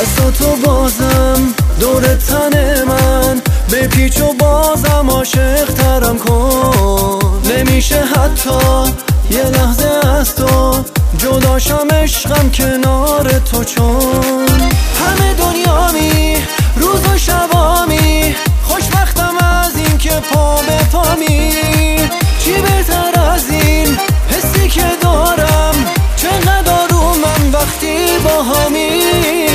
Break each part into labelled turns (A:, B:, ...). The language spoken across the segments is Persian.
A: دستاتو بازم دور تن من بپیچ و بازم عاشق ترم کن. نمیشه حتی یه لحظه از تو جداشم عشقم کنار تو، چون همه دنیامی روز و شبامی خوشبختم از این که پا به پامی. چی بهتر از این حسی که دارم چقدر آرومم وقتی با همی.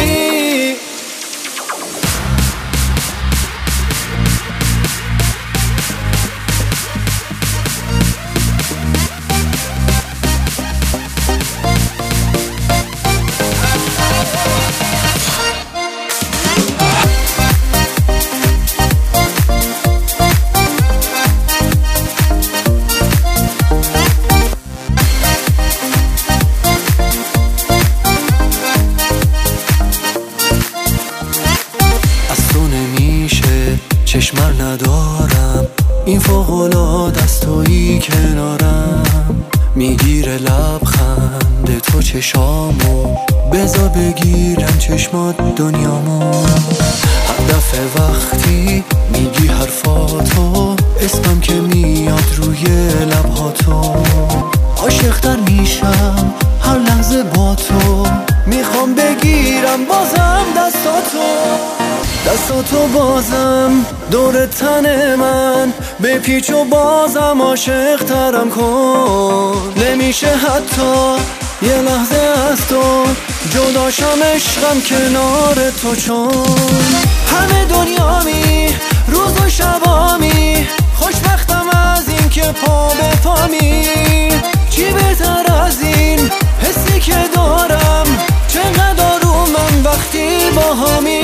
A: چشمر ندارم این فوق‌العاده است تویی کنارم. میگیره لبخند تو چشامو بذار بگیرم چشمات دنیامو. هر دفعه وقتی میگی حرفاتو اسمم که میاد روی لبهاتو. عاشق‌تر میشم هر لحظه با تو، میخوام بگیرم بازم دستاتو بازم دور تن من بپیچ و بازم عاشق ترم کن. نمیشه حتی یه لحظه از تو جداشم عشقم کنار تو، چون همه دنیامی روز و شبامی خوشبختم از این که پا به پامی. چی بهتر از این حسی که دارم چقدر آرومم وقتی با همی.